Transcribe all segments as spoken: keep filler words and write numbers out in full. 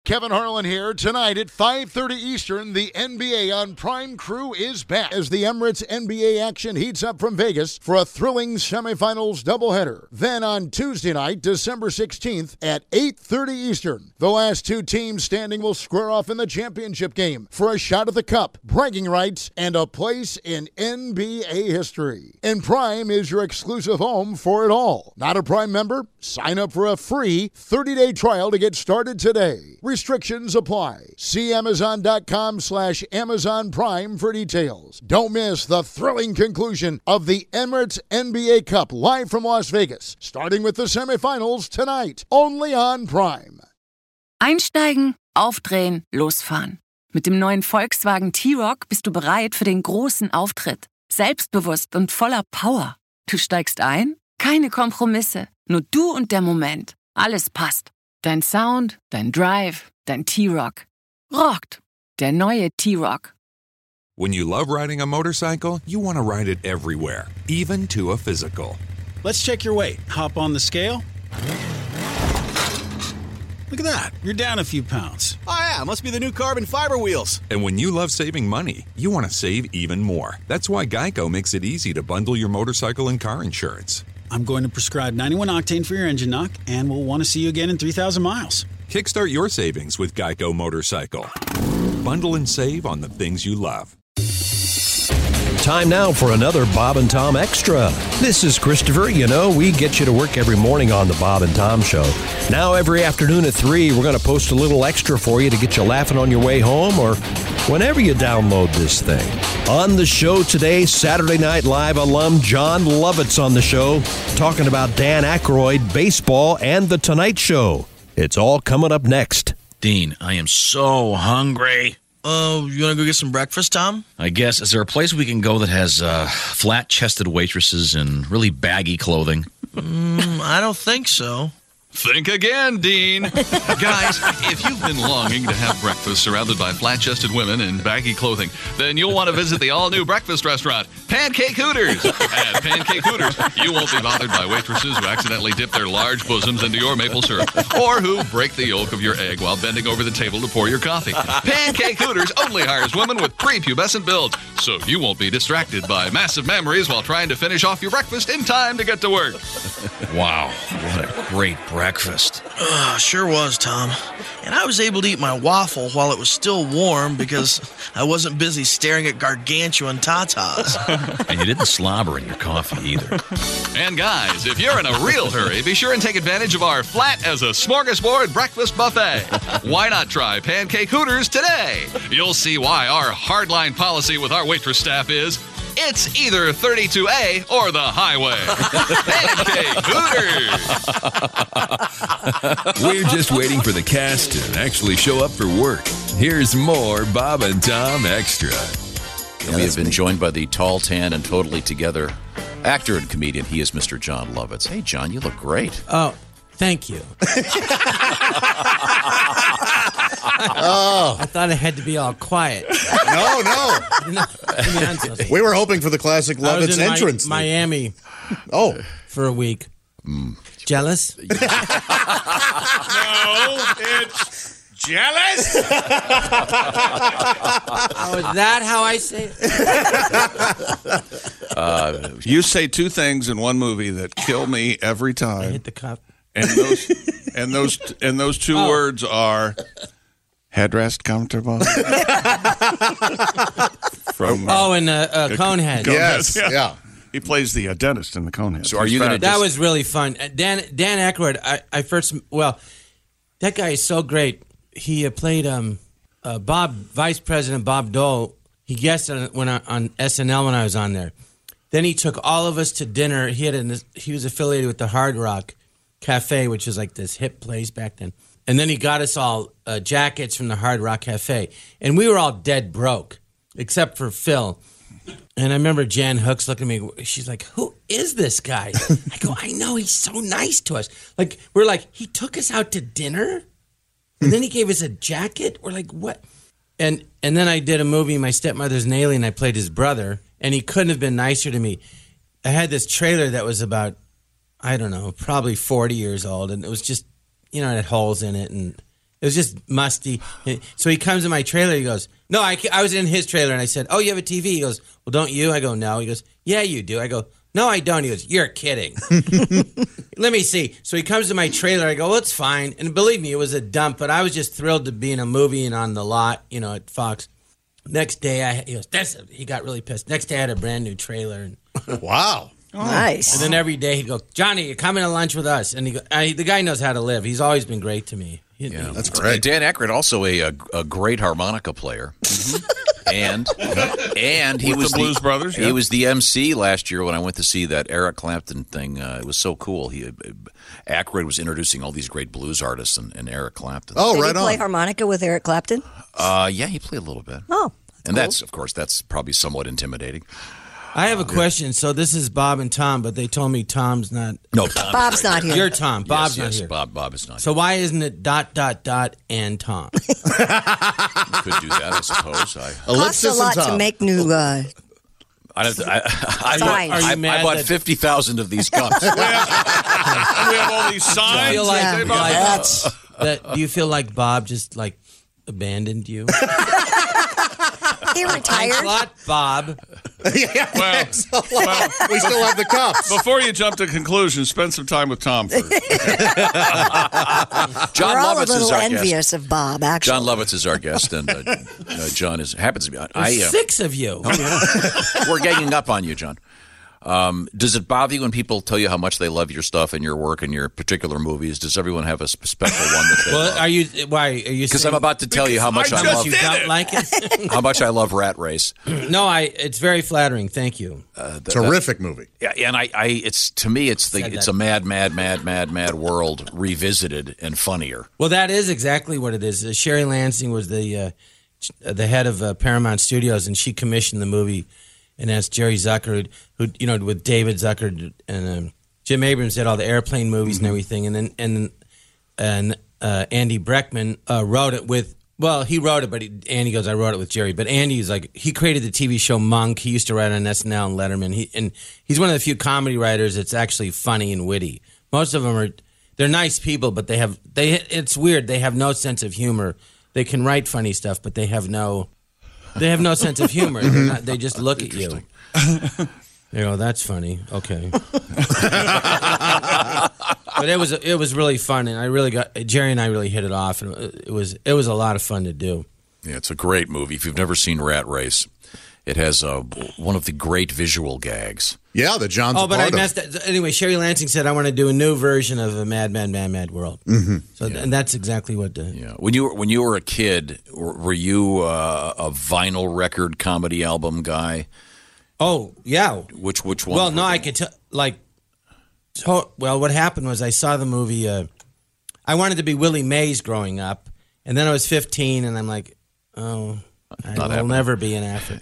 Kevin Harlan here. Tonight at five thirty Eastern, the N B A on Prime Crew is back as the Emirates N B A action heats up from Vegas for a thrilling semifinals doubleheader. Then on Tuesday night, December sixteenth at eight thirty Eastern, the last two teams standing will square off in the championship game for a shot at the cup, bragging rights, and a place in N B A history. And Prime is your exclusive home for it all. Not a Prime member? Sign up for a free thirty-day trial to get started today. Restrictions apply. See Amazon.com slash Amazon Prime for details. Don't miss the thrilling conclusion of the Emirates N B A Cup live from Las Vegas, starting with the semifinals tonight, only on Prime. Einsteigen, aufdrehen, losfahren. Mit dem neuen Volkswagen T-Roc bist du bereit für den großen Auftritt. Selbstbewusst und voller Power. Du steigst ein? Keine Kompromisse. Nur du und der Moment. Alles passt. Dein Sound, dein Drive, dein T-Roc. Rockt. Der neue T-Roc. When you love riding a motorcycle, you want to ride it everywhere, even to a physical. Let's check your weight. Hop on the scale. Look at that. You're down a few pounds. Oh, yeah. Must be the new carbon fiber wheels. And when you love saving money, you want to save even more. That's why Geico makes it easy to bundle your motorcycle and car insurance. I'm going to prescribe ninety-one octane for your engine knock, and we'll want to see you again in three thousand miles. Kickstart your savings with Geico Motorcycle. Bundle and save on the things you love. Time now for another Bob and Tom Extra. This is Christopher. You know, we get you to work every morning on the Bob and Tom Show. Now every afternoon at three, we're going to post a little extra for you to get you laughing on your way home or whenever you download this thing. On the show today, Saturday Night Live alum Jon Lovitz on the show, talking about Dan Aykroyd, baseball, and The Tonight Show. It's all coming up next. Dean, I am so hungry. Oh, uh, you want to go get some breakfast, Tom? I guess. Is there a place we can go that has uh, flat-chested waitresses and really baggy clothing? mm, I don't think so. Think again, Dean. Guys, if you've been longing to have breakfast surrounded by flat-chested women in baggy clothing, then you'll want to visit the all-new breakfast restaurant, Pancake Hooters. At Pancake Hooters, you won't be bothered by waitresses who accidentally dip their large bosoms into your maple syrup or who break the yolk of your egg while bending over the table to pour your coffee. Pancake Hooters only hires women with prepubescent builds, so you won't be distracted by massive memories while trying to finish off your breakfast in time to get to work. Wow, what a great breakfast. Breakfast. Uh, sure was, Tom. And I was able to eat my waffle while it was still warm because I wasn't busy staring at gargantuan tatas. And you didn't slobber in your coffee either. And guys, if you're in a real hurry, be sure and take advantage of our flat as a smorgasbord breakfast buffet. Why not try Pancake Hooters today? You'll see why our hardline policy with our waitress staff is, it's either thirty-two A or the highway. Pancake Hooters. We're just waiting for the cast to actually show up for work. Here's more Bob and Tom Extra. And we have been joined by the tall, tan, and totally together actor and comedian. He is Mister Jon Lovitz. Hey, John, you look great. Oh, thank you. Oh, I thought it had to be all quiet. No, no. no we were hoping for the classic Lovitz entrance. Mi- Miami. Oh, for a week. Mm. Jealous? No, it's jealous. Oh, is that how I say it? uh, you say two things in one movie that kill me every time. I hit the cup. And those and those and those two oh. words are headrest comfortable. From uh, oh, and uh, uh, Conehead. Conehead. Yes, yeah. yeah. He plays the uh, dentist in the Conehead. So are you going to? That was really fun. Dan Dan Aykroyd. I, I first well, that guy is so great. He uh, played um, uh, Bob Vice President Bob Dole. He guested on, when I, on S N L when I was on there. Then he took all of us to dinner. He had an, he was affiliated with the Hard Rock Cafe, which is like this hip place back then. And then he got us all uh, jackets from the Hard Rock Cafe. And we were all dead broke, except for Phil. And I remember Jan Hooks looking at me. She's like, who is this guy? I go, I know. He's so nice to us. Like, we're like, he took us out to dinner? And then he gave us a jacket? We're like, what? And and then I did a movie, My Stepmother's an Alien. I played his brother. And he couldn't have been nicer to me. I had this trailer that was about, I don't know, probably forty years old. And it was just, you know, it had holes in it. And It was just musty. So he comes in my trailer. He goes, no, I, I was in his trailer, and I said, oh, you have a T V? He goes, well, don't you? I go, no. He goes, yeah, you do. I go, no, I don't. He goes, you're kidding. Let me see. So he comes to my trailer. I go, well, it's fine. And believe me, it was a dump, but I was just thrilled to be in a movie and on the lot, you know, at Fox. Next day, I he goes, That's a, he got really pissed. Next day, I had a brand new trailer. And, wow. Oh. Nice. And then every day, he'd go, Johnny, you're coming to lunch with us. And he go, I, the guy knows how to live. He's always been great to me. He, Yeah, he, that's great. Dan Aykroyd, also a, a, a great harmonica player. And and he With was the Blues Brothers, He yeah. was the M C last year when I went to see that Eric Clapton thing. Uh, it was so cool. He uh, Aykroyd was introducing all these great blues artists and, and Eric Clapton. Oh, Did right he play on. harmonica with Eric Clapton? Uh, yeah, he played a little bit. Oh, and cool. that's of course that's probably somewhat intimidating. I have a question. So this is Bob and Tom, but they told me Tom's not. No, Tom Bob's not here. You're Tom. Bob's yes, not yes, here. Bob, Bob is not. So why isn't it dot dot dot and Tom? You could do that, I suppose. I, Costs a lot to make new. Uh, I, have to, I, I, Signs. I, Are you I, mad I bought that- fifty thousand of these cups. And we have all these Do you signs. feel like, Yeah. like- That's- that, do you feel like Bob just like abandoned you? he Thanks a retired. lot, Bob. yeah, Well, thanks a lot. We still have the cups. Before you jump to conclusions, spend some time with Tom first. John We're all Lovitz a little is our envious guest. of Bob, actually. John Lovitz is our guest, and uh, uh, John is happens to be. I, There's uh, six of you. We're ganging up on you, John. Um, does it bother you when people tell you how much they love your stuff and your work and your particular movies? Does everyone have a sp- special one that they Well, love? are you? Why are you? Because I'm about to tell you how much I I, just love. You did don't it. like it? How much I love Rat Race. No, I. It's very flattering. Thank you. Uh, the- Terrific movie. Yeah, and I, I, it's to me, it's the, Said it's that. a mad, mad, mad, mad, mad world revisited and funnier. Well, that is exactly what it is. Uh, Sherry Lansing was the uh, the head of uh, Paramount Studios, and she commissioned the movie. And that's Jerry Zucker, who, who you know, with David Zucker and um, Jim Abrams did all the airplane movies and everything, and then and and uh, Andy Breckman uh, wrote it with. Well, he wrote it, but he, Andy goes, I wrote it with Jerry. But Andy's like, he created the T V show Monk. He used to write on S N L and Letterman. He and he's one of the few comedy writers that's actually funny and witty. Most of them are they're nice people, but they have they. It's weird. They have no sense of humor. They can write funny stuff, but they have no. They have no sense of humor. They're not, they just look at you. You know, that's funny. Okay. But it was it was really fun, and I really got Jerry and I really hit it off, and it was it was a lot of fun to do. Yeah, it's a great movie. If you've never seen Rat Race, it has uh, one of the great visual gags. Yeah, the John's Oh, a but part I of. messed up. Anyway, Sherry Lansing said I want to do a new version of a Mad Mad Mad Mad World. Mhm. So and that's exactly what the Yeah. When you were when you were a kid, were were you uh, a vinyl record comedy album guy? Oh yeah. Which which one? Well, no, I could tell. Like, to, well, what happened was I saw the movie. Uh, I wanted to be Willie Mays growing up, and then I was fifteen, and I'm like, oh, I Not will happening. never be an actor.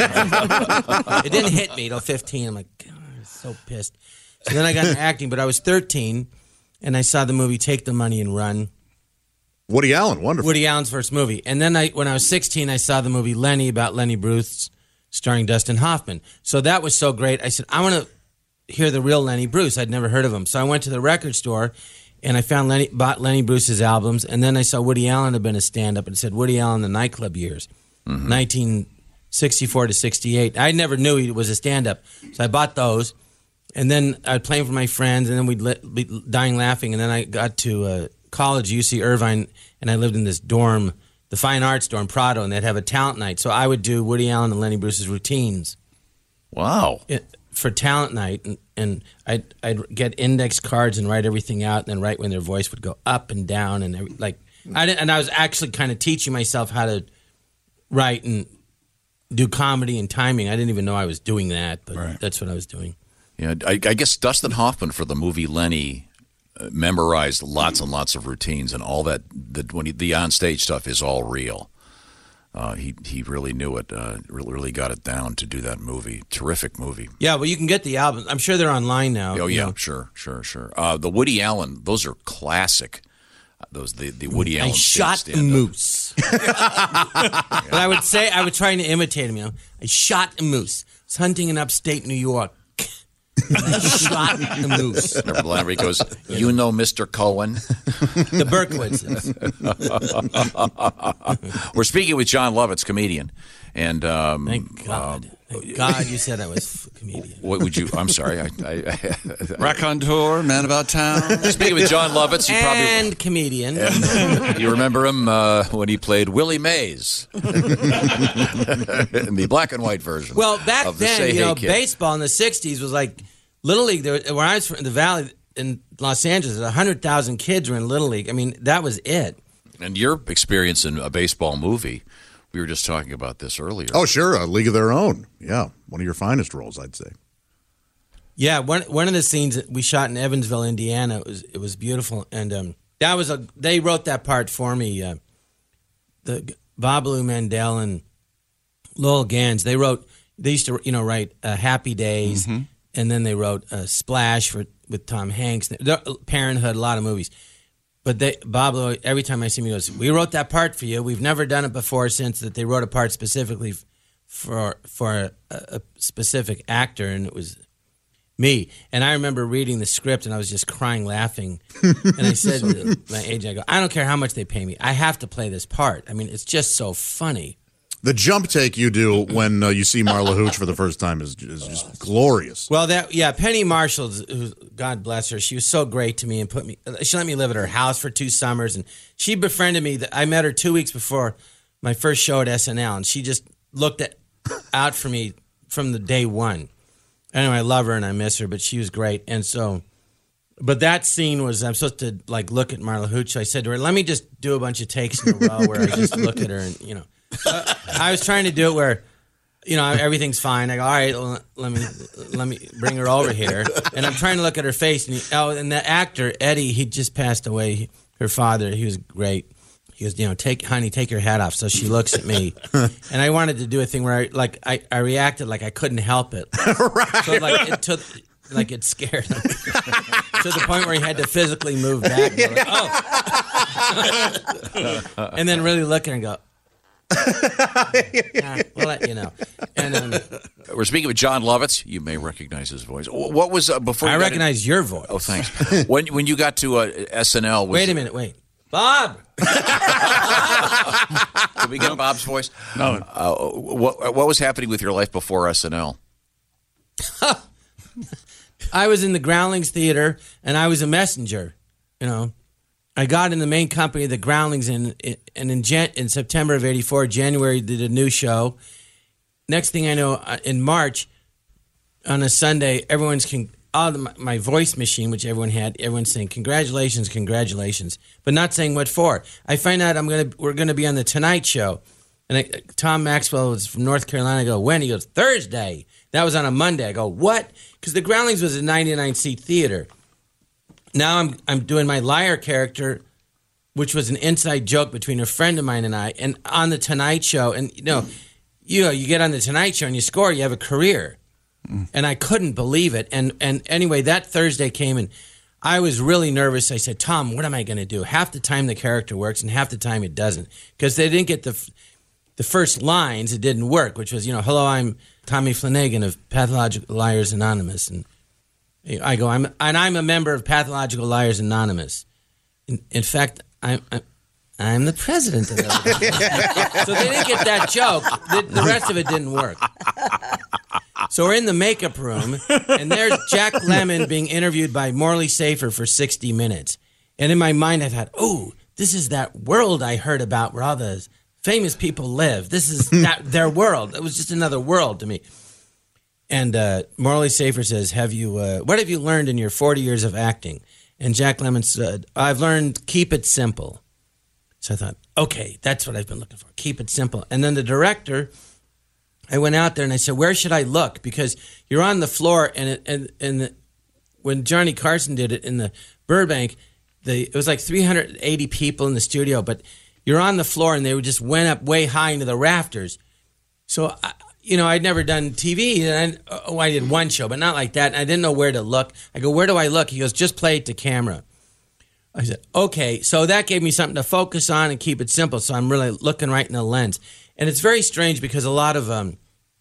It didn't hit me till fifteen. I'm like, God, I'm so pissed. So then I got into acting, but I was thirteen, and I saw the movie Take the Money and Run. Woody Allen, wonderful. Woody Allen's first movie. And then I, when I was sixteen, I saw the movie Lenny about Lenny Bruce, starring Dustin Hoffman. So that was so great. I said, I want to hear the real Lenny Bruce. I'd never heard of him. So I went to the record store, and I found Lenny, bought Lenny Bruce's albums. And then I saw Woody Allen had been a stand-up, and it said Woody Allen, the nightclub years, Mm-hmm. nineteen sixty-four to sixty-eight. I never knew he was a stand-up. So I bought those. And then I'd play them for my friends, and then we'd li- be dying laughing. And then I got to uh, college, U C Irvine, and I lived in this dorm, the Fine Arts dorm, Prado, and they'd have a talent night. So I would do Woody Allen and Lenny Bruce's routines. Wow. It, for talent night, and, and I'd, I'd get index cards and write everything out, and then write when their voice would go up and down, and every, like, I didn't, and I was actually kind of teaching myself how to write and do comedy and timing. I didn't even know I was doing that, but Right. that's what I was doing. Yeah, I, I guess Dustin Hoffman for the movie Lenny uh, memorized lots and lots of routines, and all that. The, when he, the onstage stuff is all real. Uh, he he really knew it. Uh, really, really got it down to do that movie. Terrific movie. Yeah, well, you can get the album. I'm sure they're online now. Oh you yeah, know. sure, sure, sure. Uh, the Woody Allen, those are classic. Uh, Those the the Woody I Allen. shot a stand-up. moose. But I would say, I was trying to imitate him, you know. I shot a moose. I was hunting in upstate New York. And they shot the moose. Remember Lambert goes, you know Mister Cohen? The Berkowitzes. We're speaking with John Lovitz, comedian. And um, Thank God. Um, Thank God you said I was a comedian. What would you? I'm sorry. I, I, I, Raconteur, man about town. Speaking with John Lovitz, you probably and comedian. And, you remember him uh, when he played Willie Mays in the black and white version. Well, back of the then, Say you Hey know, Kid. baseball in the sixties was like Little League. There, where I was from, in the Valley in Los Angeles, one hundred thousand kids were in Little League. I mean, that was it. And your experience in a baseball movie. We were just talking about this earlier. Oh, sure. A League of Their Own. Yeah. One of your finest roles, I'd say. Yeah. One one of the scenes that we shot in Evansville, Indiana, it was, it was beautiful. And um, that was a, they wrote that part for me. Uh, the Babalu Mandel and Lowell Gans, they wrote, they used to, you know, write uh, Happy Days. Mm-hmm. And then they wrote uh, Splash for, with Tom Hanks, Parenthood, a lot of movies. But they, Bob, every time I see him, he goes, we wrote that part for you. We've never done it before since that they wrote a part specifically for for a, a specific actor, and it was me. And I remember reading the script, and I was just crying, laughing. And I said to my agent, I go, I don't care how much they pay me. I have to play this part. I mean, it's just so funny. The jump take you do when uh, you see Marla Hooch for the first time is, is just glorious. Well, that yeah, Penny Marshall, who, God bless her, she was so great to me and put me. She let me live at her house for two summers, and she befriended me. I met her two weeks before my first show at S N L, and she just looked at, out for me from the day one. Anyway, I love her and I miss her, but she was great, and so. But that scene was, I'm supposed to like look at Marla Hooch. So I said to her, "Let me just do a bunch of takes in a row where I just look at her and you know." Uh, I was trying to do it where, you know, everything's fine. I go, all right, well, let me let me bring her over here, and I'm trying to look at her face. And he, oh, and the actor Eddie, he just passed away. Her father, he was great. He goes, you know, take, honey, take your hat off. So she looks at me, and I wanted to do a thing where, I, like, I, I reacted like I couldn't help it. Right. So like it took, like it scared him to the point where he had to physically move back. And, like, oh. And then really look at her and go. Nah, we'll let you know. And um, we're speaking with John Lovitz. You may recognize his voice. What was uh, before? I you recognize in, your voice. Oh, thanks. when when you got to uh, S N L, was wait a minute, wait, Bob. Can we get Bob's voice? No. Uh, what what was happening with your life before S N L? I was in the Groundlings Theater, and I was a messenger. You know. I got in the main company of the Groundlings, in, and in, Jan- in September of eighty-four, January, did a new show. Next thing I know, in March, on a Sunday, everyone's, con- all the, my voice machine, which everyone had, everyone's saying, congratulations, congratulations, but not saying what for. I find out I'm gonna we're going to be on The Tonight Show. And I, Tom Maxwell was from North Carolina. I go, when? He goes, Thursday. That was on a Monday. I go, what? Because the Groundlings was a ninety-nine seat theater. Now I'm I'm doing my liar character, which was an inside joke between a friend of mine and I, and on the Tonight Show. And you know, you know, you get on the Tonight Show and you score, you have a career. Mm. And I couldn't believe it. And and anyway, that Thursday came and I was really nervous. I said, Tom, what am I going to do? Half the time the character works and half the time it doesn't, because they didn't get the the first lines. It didn't work, which was, you know, hello, I'm Tommy Flanagan of Pathological Liars Anonymous, and I go, I'm, and I'm a member of Pathological Liars Anonymous. In, in fact, I'm, I'm, I'm the president of it. So they didn't get that joke. The, the rest of it didn't work. So we're in the makeup room, and there's Jack Lemmon being interviewed by Morley Safer for sixty minutes. And in my mind, I thought, oh, this is that world I heard about where all the famous people live. This is that, their world. It was just another world to me. And uh, Morley Safer says, "Have you? Uh, what have you learned in your forty years of acting?" And Jack Lemmon said, "I've learned keep it simple." So I thought, okay, that's what I've been looking for. Keep it simple. And then the director, I went out there and I said, "Where should I look?" Because you're on the floor, and it, and and the, when Johnny Carson did it in the Burbank, the it was like three hundred eighty people in the studio, but you're on the floor, and they just went up way high into the rafters. So. I, You know, I'd never done T V, and I, oh, I did one show, but not like that. And I didn't know where to look. I go, where do I look? He goes, just play it to camera. I said, okay. So that gave me something to focus on and keep it simple. So I'm really looking right in the lens. And it's very strange because a lot of um,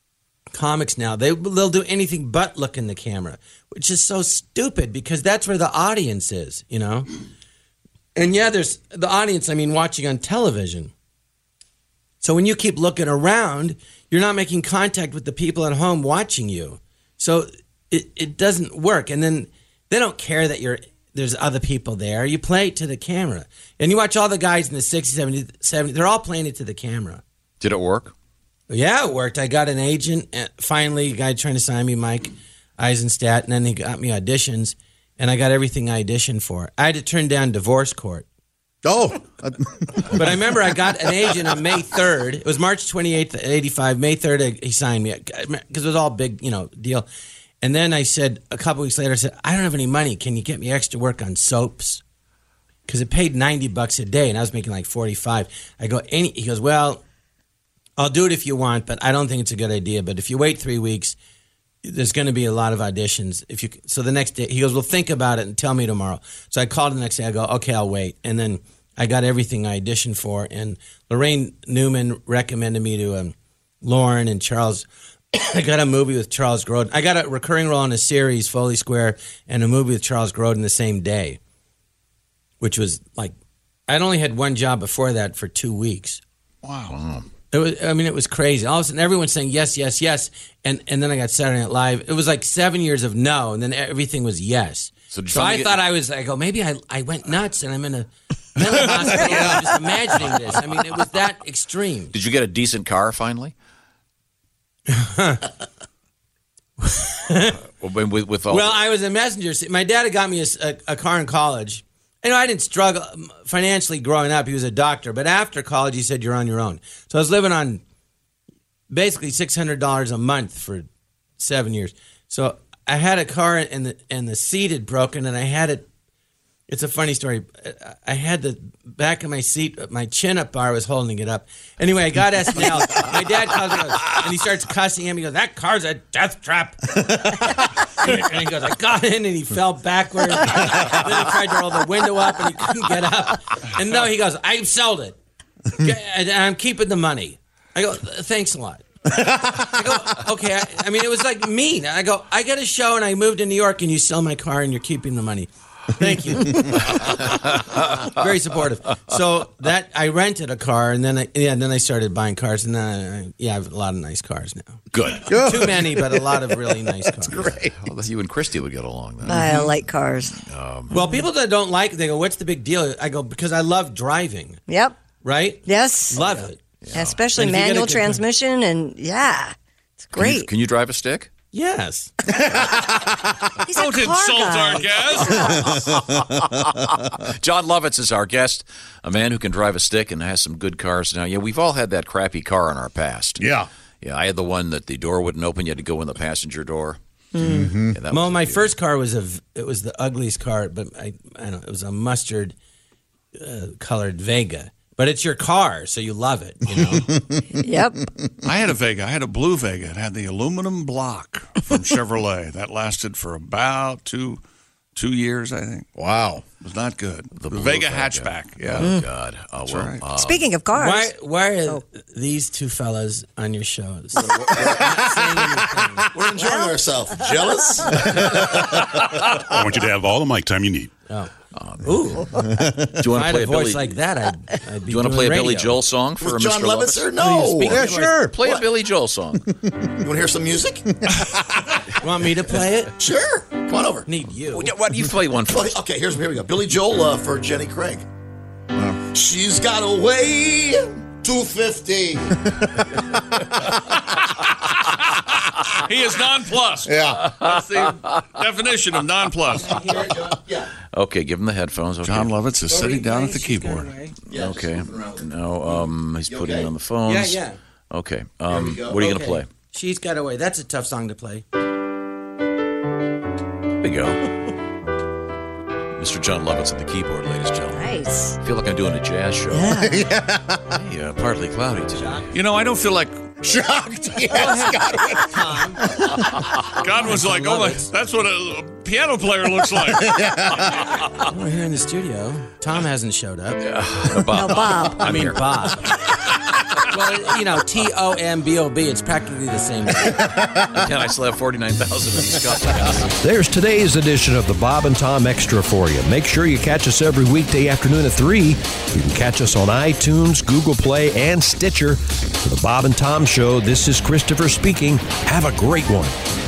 comics now, they, they'll do anything but look in the camera, which is so stupid because that's where the audience is, you know? And yeah, there's the audience, I mean, watching on television. So when you keep looking around, you're not making contact with the people at home watching you. So it, it doesn't work. And then they don't care that you're there's other people there. You play it to the camera. And you watch all the guys in the sixties, seventies, seventies, they're all playing it to the camera. Did it work? Yeah, it worked. I got an agent. And finally, a guy trying to sign me, Mike Eisenstadt, and then he got me auditions, and I got everything I auditioned for. I had to turn down divorce court. Oh. But I remember I got an agent on May third. It was March twenty-eighth, eighty-five. May third, he signed me because it was all big, you know, deal. And then I said, a couple weeks later, I said, I don't have any money. Can you get me extra work on soaps? Because it paid ninety bucks a day, and I was making like forty-five. I go, any? He goes, well, I'll do it if you want, but I don't think it's a good idea. But if you wait three weeks, there's going to be a lot of auditions. If you so the next day, he goes, well, think about it and tell me tomorrow. So I called the next day. I go, okay, I'll wait. And then I got everything I auditioned for, and Lorraine Newman recommended me to um, Lauren and Charles. I got a movie with Charles Grodin. I got a recurring role in a series, Foley Square, and a movie with Charles Grodin the same day, which was like, I'd only had one job before that for two weeks. Wow. It was, I mean, it was crazy. All of a sudden, everyone's saying yes, yes, yes, and and then I got Saturday Night Live. It was like seven years of no, and then everything was yes. So, so I get... thought I was, I go, maybe I, I went nuts, and I'm in a mental hospital. I'm just imagining this. I mean, it was that extreme. Did you get a decent car finally? with, with all well, I was a messenger. My dad had got me a, a, a car in college. You know, I didn't struggle financially growing up. He was a doctor. But after college, he said, you're on your own. So I was living on basically six hundred dollars a month for seven years. So I had a car, and the, and the seat had broken, and I had it. It's a funny story. I had the back of my seat, my chin-up bar was holding it up. Anyway, I got S N L. My dad calls me, and he starts cussing at me. He goes, that car's a death trap. And he goes, I got in, and he fell backwards. Then he tried to roll the window up, and he couldn't get up. And no, he goes, I sold it. And I'm keeping the money. I go, thanks a lot. I go, okay. I, I mean, it was like mean. I go, I got a show, and I moved to New York, and you sell my car, and you're keeping the money. Thank you. Very supportive. So that I rented a car, and then I yeah, and then I started buying cars, and then I, yeah, I have a lot of nice cars now. Good. Too many, but a lot of really nice cars. That's great. Well, you and Christy would get along then. I like cars. Um, well, people that don't like it, they go, "What's the big deal?" I go, "Because I love driving." Yep. Right? Yes. Love it. Yeah. Especially And if you get a manual good- transmission, and yeah, it's Can you, great. can you drive a stick? Yes. He's Don't a car insult guy. our guest. John Lovitz is our guest, a man who can drive a stick and has some good cars. Now, yeah, we've all had that crappy car in our past. Yeah. Yeah, I had the one that the door wouldn't open. You had to go in the passenger door. Mm-hmm. Yeah, that well, was my a- first car was a v- it was the ugliest car, but I I don't know, it was a mustard uh, colored Vega. But it's your car, so you love it, you know. Yep. I had a Vega. I had a blue Vega. It had the aluminum block from Chevrolet. That lasted for about two two years, I think. Wow. It was not good. The, blue Vega Vega. hatchback. Yeah. Oh, God. Oh, That's well, right. uh, Speaking of cars, Why why are Oh. these two fellas on your shows? We're enjoying ourselves. Jealous? I want you to have all the mic time you need. Oh. do Ooh. you If want I to had play a a voice Billy? like that, I'd, I'd be Do you want to doing play a radio. Billy Joel song for With John Mister Levitzer? Lovitz? No. Yeah, sure. Play a Billy Joel song. You want to hear some music? You want me to play it? Sure. Come on over. Need you. What? You play one Well, first. okay, here's here we go. Billy Joel uh, for Jenny Craig. She's got a way two fifty. He is nonplussed. Yeah. That's the definition of nonplussed. Okay, give him the headphones. Okay. John Lovitz is sitting down at the keyboard. Okay. No, um, he's putting it on the phones. Yeah, yeah. Okay. Um, what are you going to Okay. play? She's Got Away. That's a tough song to play. There we go. Mister John Lovitz at the keyboard, ladies and gentlemen. nice. I feel like I'm doing a jazz show. Yeah. Hey, uh, partly cloudy today. You know, I don't feel like Shocked. Yes, Tom. God was like, oh, my, that's what a, a piano player looks like. We're here in the studio. Tom hasn't showed up. Uh, Bob. No, Bob. I mean, here. Bob. well, you know, T O M B O B, it's practically the same thing. Again, I still have forty-nine thousand of these cups. There's today's edition of the Bob and Tom Extra for you. Make sure you catch us every weekday afternoon at three. You can catch us on iTunes, Google Play, and Stitcher. For the Bob and Tom Show, this is Christopher speaking. Have a great one.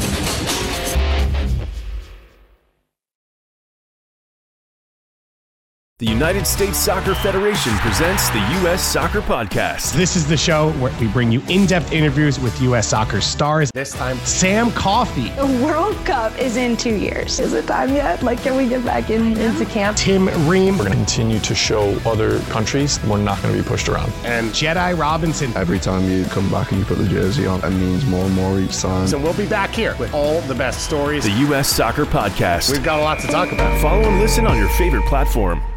The United States Soccer Federation presents the U S Soccer Podcast. This is the show where we bring you in-depth interviews with U S soccer stars. This time, Sam Coffey. The World Cup is in two years. Is it time yet? Like, can we get back in, into camp? Tim Ream. We're going to continue to show other countries we're not going to be pushed around. And Jedi Robinson. Every time you come back and you put the jersey on, it means more and more each time. So we'll be back here with all the best stories. The U S Soccer Podcast. We've got a lot to talk about. Follow and listen on your favorite platform.